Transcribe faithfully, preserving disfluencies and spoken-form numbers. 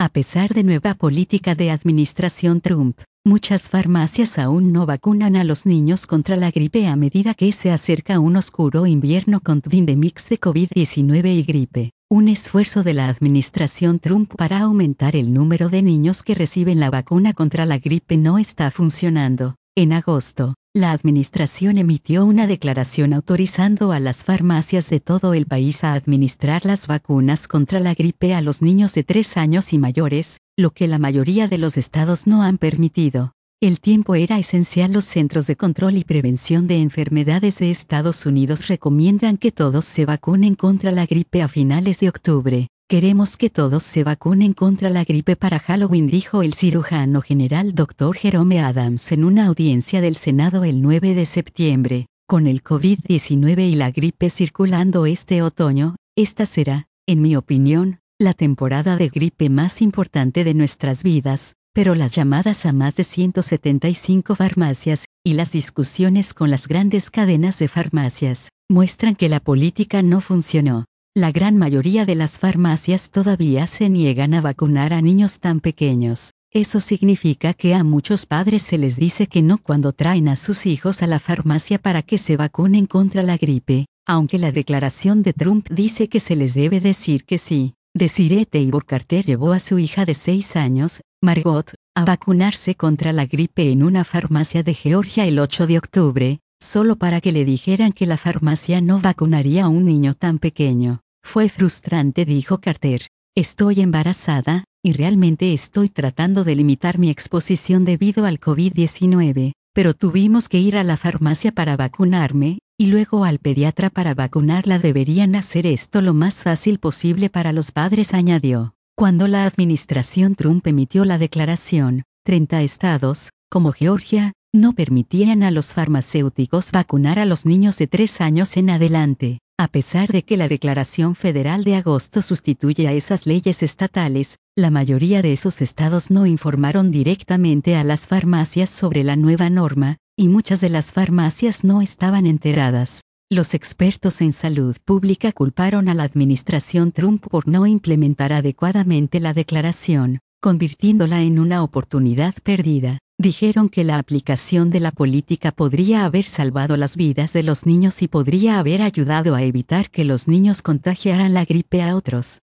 A pesar de nueva política de administración Trump, muchas farmacias aún no vacunan a los niños contra la gripe a medida que se acerca un oscuro invierno con pandemias de COVID diecinueve y gripe. Un esfuerzo de la administración Trump para aumentar el número de niños que reciben la vacuna contra la gripe no está funcionando. En agosto, la administración emitió una declaración autorizando a las farmacias de todo el país a administrar las vacunas contra la gripe a los niños de tres años y mayores, lo que la mayoría de los estados no han permitido. El tiempo era esencial. Los Centros de Control y Prevención de Enfermedades de Estados Unidos recomiendan que todos se vacunen contra la gripe a finales de octubre. Queremos que todos se vacunen contra la gripe para Halloween, dijo el cirujano general doctor Jerome Adams en una audiencia del Senado el nueve de septiembre. Con el COVID diecinueve y la gripe circulando este otoño, esta será, en mi opinión, la temporada de gripe más importante de nuestras vidas. Pero las llamadas a más de ciento setenta y cinco farmacias, y las discusiones con las grandes cadenas de farmacias, muestran que la política no funcionó. La gran mayoría de las farmacias todavía se niegan a vacunar a niños tan pequeños. Eso significa que a muchos padres se les dice que no cuando traen a sus hijos a la farmacia para que se vacunen contra la gripe, aunque la declaración de Trump dice que se les debe decir que sí. Desiree Tabor Carter llevó a su hija de seis años, Margot, a vacunarse contra la gripe en una farmacia de Georgia el ocho de octubre, solo para que le dijeran que la farmacia no vacunaría a un niño tan pequeño. Fue frustrante, dijo Carter. Estoy embarazada, y realmente estoy tratando de limitar mi exposición debido al COVID diecinueve, pero tuvimos que ir a la farmacia para vacunarme, y luego al pediatra para vacunarla. Deberían hacer esto lo más fácil posible para los padres, añadió. Cuando la administración Trump emitió la declaración, treinta estados, como Georgia, no permitían a los farmacéuticos vacunar a los niños de tres años en adelante. A pesar de que la declaración federal de agosto sustituye a esas leyes estatales, la mayoría de esos estados no informaron directamente a las farmacias sobre la nueva norma, y muchas de las farmacias no estaban enteradas. Los expertos en salud pública culparon a la administración Trump por no implementar adecuadamente la declaración, convirtiéndola en una oportunidad perdida. Dijeron que la aplicación de la política podría haber salvado las vidas de los niños y podría haber ayudado a evitar que los niños contagiaran la gripe a otros.